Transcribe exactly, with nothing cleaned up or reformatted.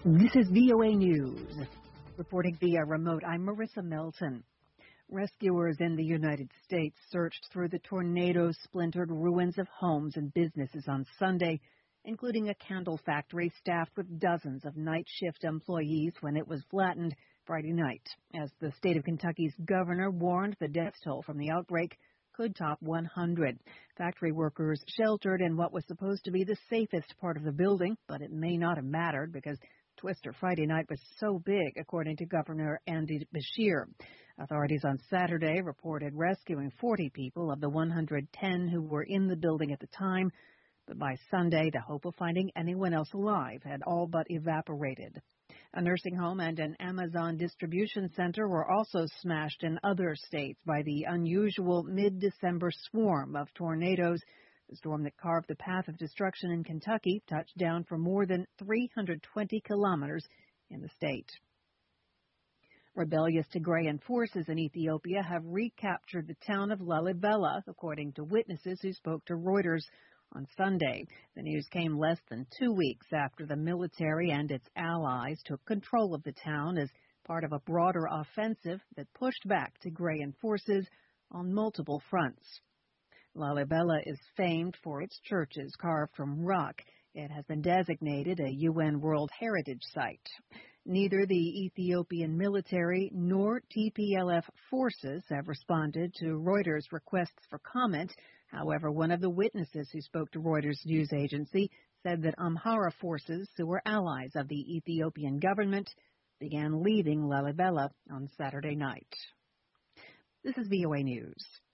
This is V O A News. Reporting via remote, I'm Marissa Melton. Rescuers in the United States searched through the tornado-splintered ruins of homes and businesses on Sunday, including a candle factory staffed with dozens of night shift employees when it was flattened Friday night, as the state of Kentucky's governor warned the death toll from the outbreak could top one hundred. Factory workers sheltered in what was supposed to be the safest part of the building, but it may not have mattered because Twister Friday night was so big, according to Governor Andy Beshear. Authorities on Saturday reported rescuing forty people of the one hundred ten who were in the building at the time, but by Sunday, the hope of finding anyone else alive had all but evaporated. A nursing home and an Amazon distribution center were also smashed in other states by the unusual mid-December swarm of tornadoes. The storm that carved the path of destruction in Kentucky touched down for more than three hundred twenty kilometers in the state. Rebellious Tigrayan forces in Ethiopia have recaptured the town of Lalibela, according to witnesses who spoke to Reuters on Sunday. The news came less than two weeks after the military and its allies took control of the town as part of a broader offensive that pushed back Tigrayan forces on multiple fronts. Lalibela is famed for its churches carved from rock. It has been designated a U N World Heritage Site. Neither the Ethiopian military nor T P L F forces have responded to Reuters' requests for comment. However, one of the witnesses who spoke to Reuters news agency said that Amhara forces, who were allies of the Ethiopian government, began leaving Lalibela on Saturday night. This is V O A News.